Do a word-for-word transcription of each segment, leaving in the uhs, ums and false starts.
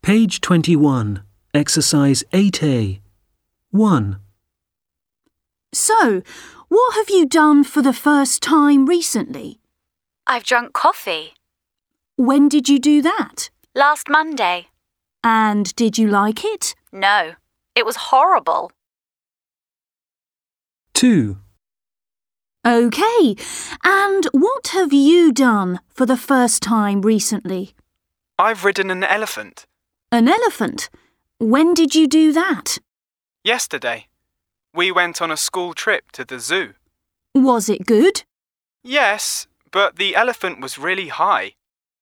Page twenty-one, Exercise eight A. one. So, what have you done for the first time recently? I've drunk coffee. When did you do that? Last Monday. And did you like it? No, it was horrible. two. OK, and what have you done for the first time recently? I've ridden an elephant. An elephant? When did you do that? Yesterday. We went on a school trip to the zoo. Was it good? Yes, but the elephant was really high.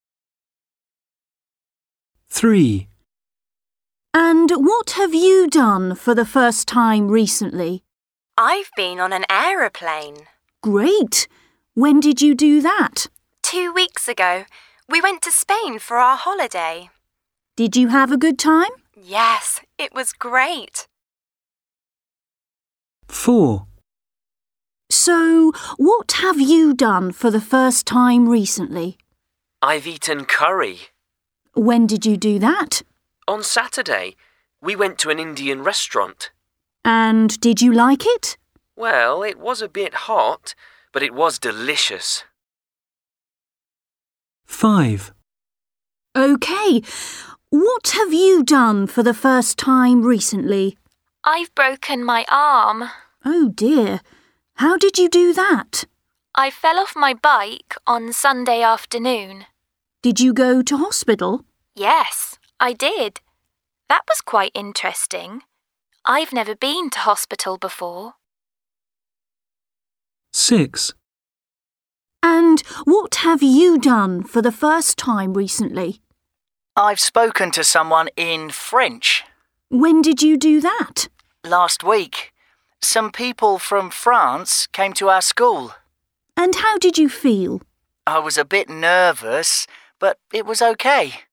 three. And what have you done for the first time recently? I've been on an aeroplane. Great! When did you do that? Two weeks ago, we went to Spain for our holiday. Did you have a good time? Yes, it was great. four. So, what have you done for the first time recently? I've eaten curry. When did you do that? On Saturday, we went to an Indian restaurant. And did you like it? Well, it was a bit hot, but it was delicious. five. OK. What have you done for the first time recently? I've broken my arm. Oh dear. How did you do that? I fell off my bike on Sunday afternoon. Did you go to hospital? Yes, I did. That was quite interesting. I've never been to hospital before. six. And what have you done for the first time recently? I've spoken to someone in French. When did you do that? Last week. Some people from France came to our school. And how did you feel? I was a bit nervous, but it was okay.